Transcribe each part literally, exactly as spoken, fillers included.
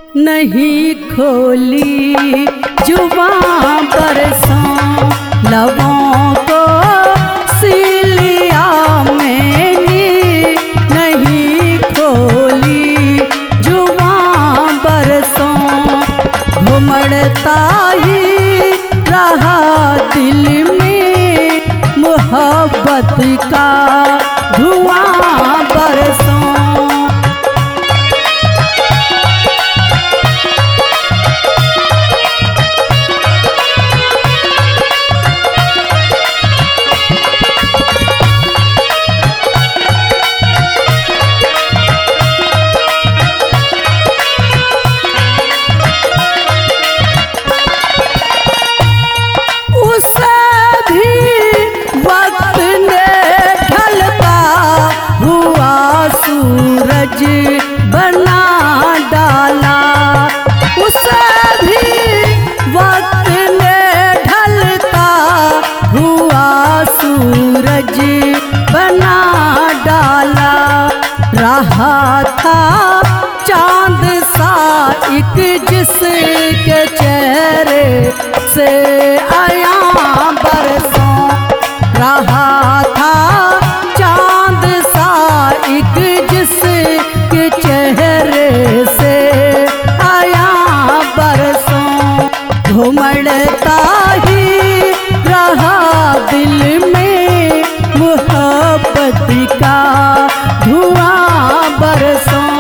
नहीं खोली जुबां बरसों लबों को सिलिया मैंने नहीं खोली जुबां बरसों घुमड़ता ही रहा दिल में मोहब्बत का धुआं बरसों। सूरज बना डाला उसे भी वक्त ने ढलता हुआ सूरज बना डाला। रहा था चांद सा एक जिसके चेहरे से आया बरसों रहा था चांद सा एक जिसके चेहरे से आया बरसों घुमड़ता ही रहा दिल में मोहब्बत का धुआं बरसों।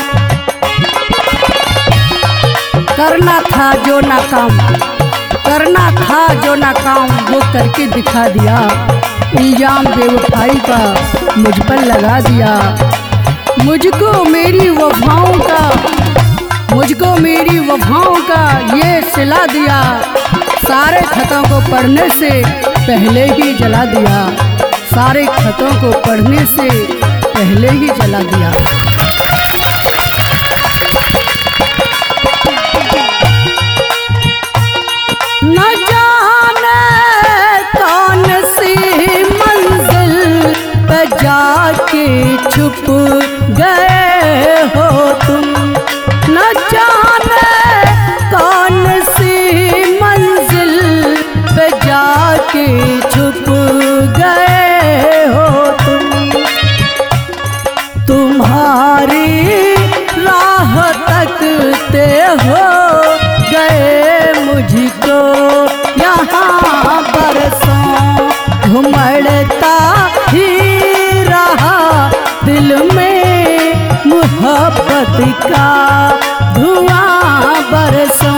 करना था जो नाकाम करना था जो नाकाम वो करके दिखा दिया। इल्जाम बेवफाई का मुझ पर लगा दिया। मुझको मेरी वफाओं का मुझको मेरी वफाओं का ये सिला दिया। सारे खतों को पढ़ने से पहले ही जला दिया। सारे खतों को पढ़ने से पहले ही जला दिया। न जाने कौन सी मंजिल पे जाके छुप गए हो तुम। न जाने कौन सी मंजिल पे जाके छुप गए हो तुम। तुम्हारी राह तकते हो गए मुझको यहाँ बरसों घुमड़ता ही रहा दिल में मोहब्बत का धुआं बरसों।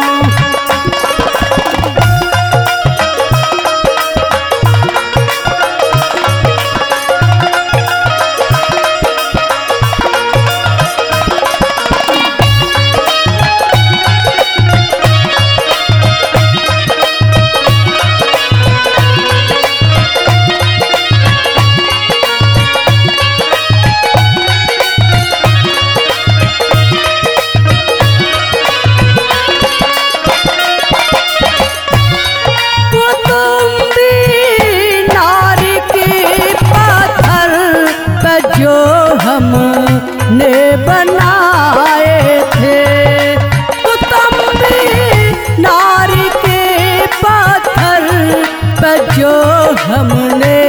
जो हमने बनाए थे तो तुम भी नारी के पत्थर पर जो हमने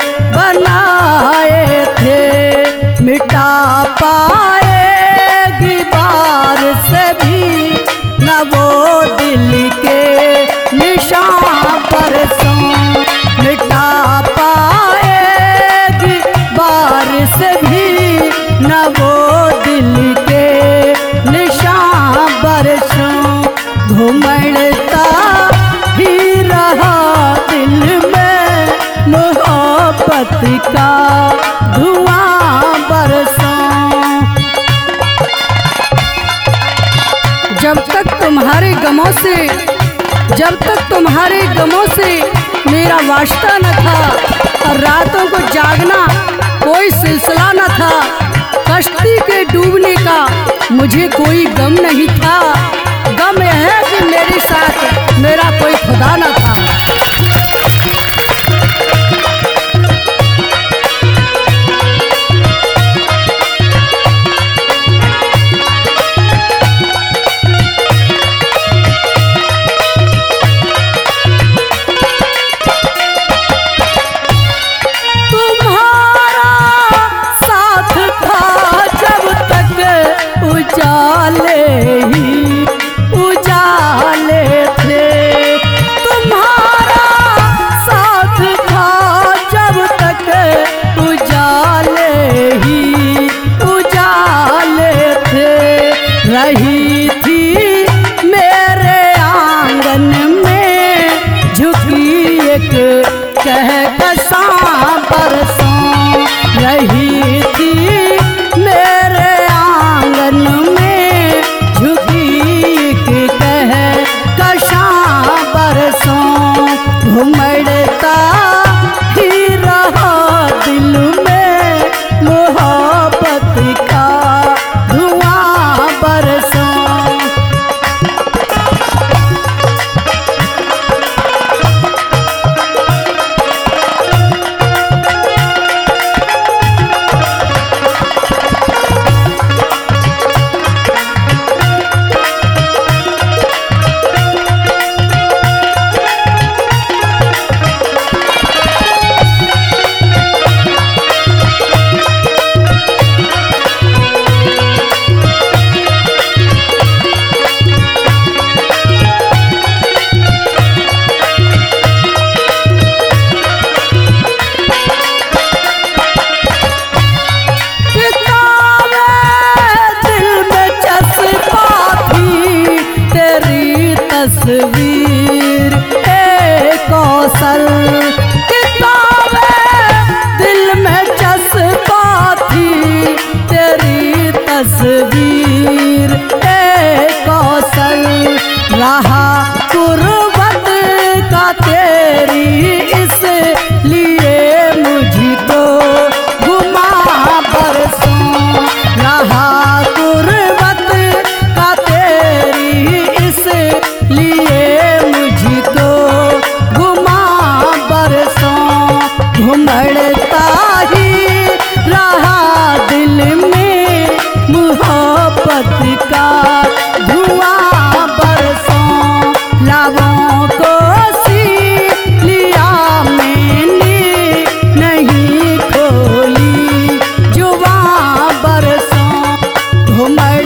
बनाए थे मिटा पाएगी बार से भी न वो दिल के निशान बरसों। मिटा पाएगी बार से भी न वो दिल के निशान बरसों। घुमड़ता ही रहा दिल में मोहब्बत का धुआं बरसों। जब तक तुम्हारे गमों से जब तक तुम्हारे गमों से मेरा वास्ता न था और रातों को जागना कोई सिलसिला न था। कश्ती के डूबने का मुझे कोई गम नहीं था। गम यह है कि मेरे साथ मेरा कोई खुदा न था। तस्वीर ए कौशल किताबे दिल में चस्पा थी तेरी तस्वीर ए कौशल रहा कुर्बत का तेरी इसलिए मुझको घुमा बरसों रहा कुर्बत का तेरी इसलिए मुझको घुमा बरसों घुमड़ता ही रहा दिल में मोहब्बत का धुआं बरसों लबों को सी लिया मैंने नहीं खोली जुबां बरसों घुमड़